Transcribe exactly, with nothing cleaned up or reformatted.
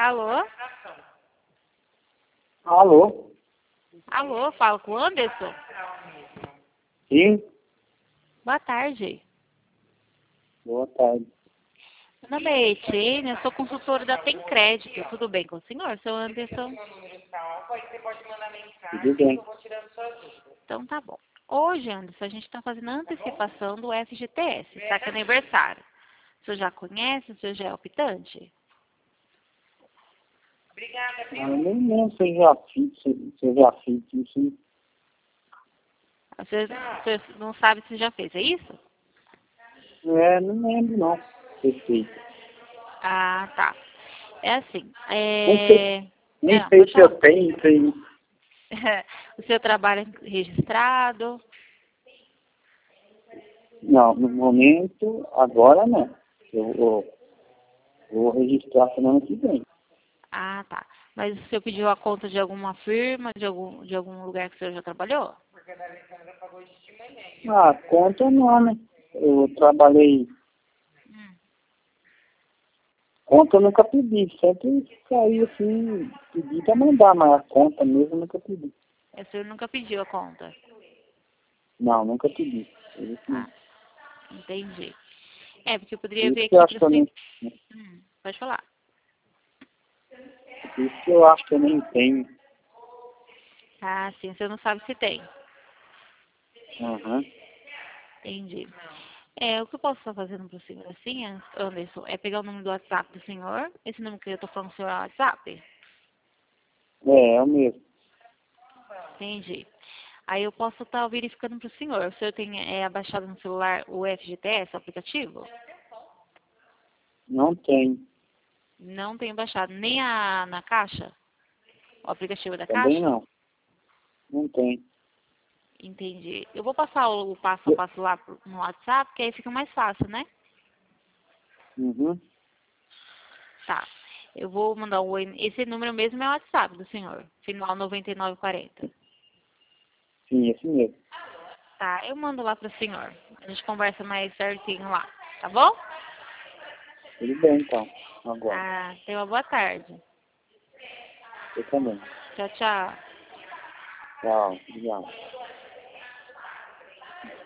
Alô? Alô? Alô, falo com o Anderson? Sim? Boa tarde. Boa tarde. Meu nome é Etienne, eu sou consultora da Tem Crédito. Tudo bem com o senhor, seu Anderson? Tudo bem. Então tá bom. Hoje, Anderson, a gente está fazendo a antecipação do F G T S, saque aniversário. O senhor já conhece? O senhor já é optante? Ah, eu nem lembro se eu já fiz, se se eu já fiz isso. O senhor, o senhor não sabe se já fez, é isso? É, não lembro não. Perfeito. Ah, tá. É assim, Nem sei, é... nem Não, sei pode se eu falar. tenho isso aí. O seu trabalho é registrado? Não, no momento, agora não. Eu vou, vou registrar semana que vem. Ah, tá. Mas o senhor pediu a conta de alguma firma, de algum, de algum lugar que o senhor já trabalhou? Ah, conta não, né? Eu trabalhei. Hum. Conta eu nunca pedi. Sempre saí assim, pedi pra mandar, mas a conta mesmo eu nunca pedi. O senhor nunca pediu a conta? Não, nunca pedi. Por isso não. Ah, entendi. É, porque eu Por poderia isso ver que eu aqui acho para que eu você... nem. Hum, pode falar. Por isso que eu acho que eu nem tenho. Ah, sim, o senhor não sabe se tem. Aham. Entendi. É, o que eu posso estar fazendo para o senhor assim, Anderson, é pegar o número do WhatsApp do senhor. Esse número que eu estou falando do senhor é o WhatsApp? É, é o mesmo. Entendi. Aí eu posso estar verificando para o senhor. O senhor tem é, abaixado no celular o F G T S, o aplicativo? Não tem. Não tenho baixado. Nem a, na caixa? O aplicativo da Também caixa? não. Não tem. Entendi. Eu vou passar o, o passo a passo lá pro- no WhatsApp, que aí fica mais fácil, né? Uhum. Tá. Eu vou mandar o... Esse número mesmo é o WhatsApp do senhor. Final noventa e nove quarenta. Sim, esse mesmo. Tá, eu mando lá pro senhor. A gente conversa mais certinho lá. Tá bom? Tudo bem, então. Agora. Ah, tenha uma boa tarde. Eu também. Tchau, tchau. Tchau. Obrigado.